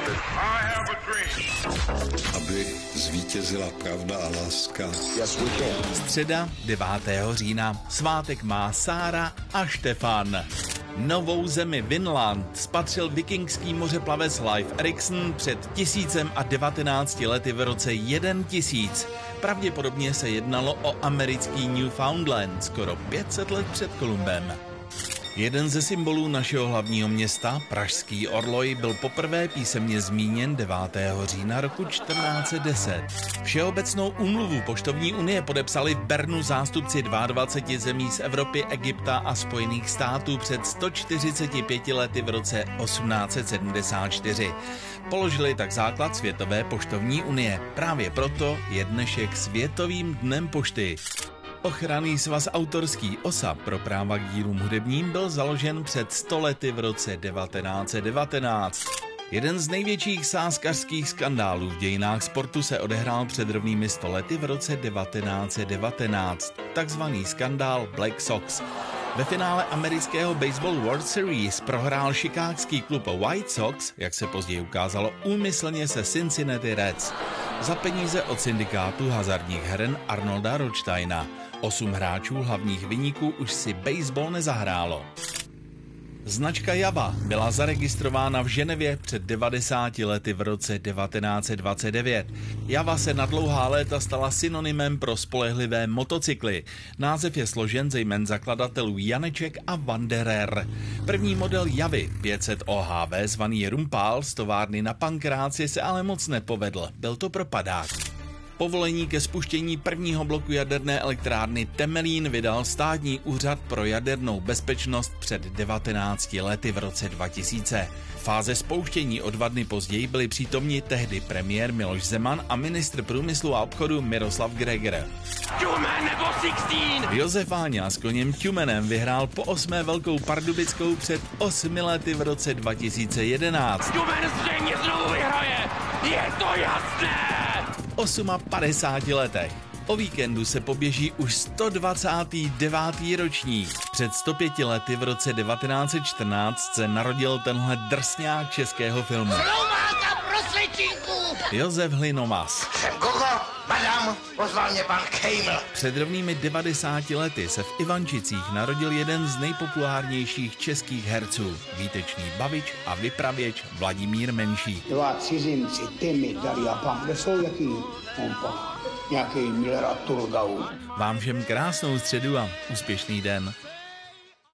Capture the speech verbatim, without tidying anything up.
Aby zvítězila pravda a láska. Středa devátého října. Svátek má Sára a Štefan. Novou zemi Vinland spatřil vikingský mořeplavec Leif Erikson před tisícem a devatenácti lety v roce jeden tisíc. Pravděpodobně se jednalo o americký Newfoundland skoro pět set let před Kolumbem. Jeden ze symbolů našeho hlavního města, pražský orloj, byl poprvé písemně zmíněn devátého října roku čtrnáct set deset. Všeobecnou úmluvu Poštovní unie podepsali v Bernu zástupci dvaceti dvou zemí z Evropy, Egypta a Spojených států před sto čtyřiceti pěti lety v roce osmnáct set sedmdesát čtyři. Položili tak základ Světové poštovní unie. Právě proto je dnešek Světovým dnem pošty. Ochranný svaz autorský O S A pro práva k dílům hudebním byl založen před sto lety v roce devatenáct set devatenáct. Jeden z největších sázkařských skandálů v dějinách sportu se odehrál před rovnými sto lety v roce devatenáct set devatenáct, takzvaný skandál Black Sox. Ve finále amerického Baseball World Series prohrál chicagský klub White Sox, jak se později ukázalo, úmyslně se Cincinnati Reds za peníze od syndikátu hazardních heren Arnolda Rothsteina. Osm hráčů hlavních viníků už si baseball nezahrálo. Značka Java byla zaregistrována v Ženevě před devadesáti lety v roce devatenáct set dvacet devět. Java se na dlouhá léta stala synonymem pro spolehlivé motocykly. Název je složen ze jmen zakladatelů Janeček a Wanderer. První model Javy pět set O H V zvaný Rumpál z továrny na Pankráci se ale moc nepovedl. Byl to propadák. Povolení ke spuštění prvního bloku jaderné elektrárny Temelín vydal Státní úřad pro jadernou bezpečnost před devatenácti lety v roce dva tisíce. Fáze spouštění o dva dny později byli přítomni tehdy premiér Miloš Zeman a ministr průmyslu a obchodu Miroslav Grger. Tumen nebo Sixteen! Josef Váňa s koněm Tumenem vyhrál po osmé velkou pardubickou před osmi lety v roce dva tisíce jedenáct. Tumen zřejmě znovu vyhraje! Je to jasné! padesáti osmi letech. O víkendu se poběží už sto dvacátý devátý ročník. Před sto pěti lety v roce devatenáct set čtrnáct se narodil tenhle drsňák českého filmu. Slováka prosvědčinku! Josef Hlinomas. Jsem Gogo, madam, pozval mě pan Kejml. Před rovnými devadesáti lety se v Ivančicích narodil jeden z nejpopulárnějších českých herců, výtečný bavič a vypravěč Vladimír Menší. Dva cizinci, ty mi dali a pan, kde jsou jaký? Nějaký Miller a Turgau. Vám všem krásnou středu a úspěšný den.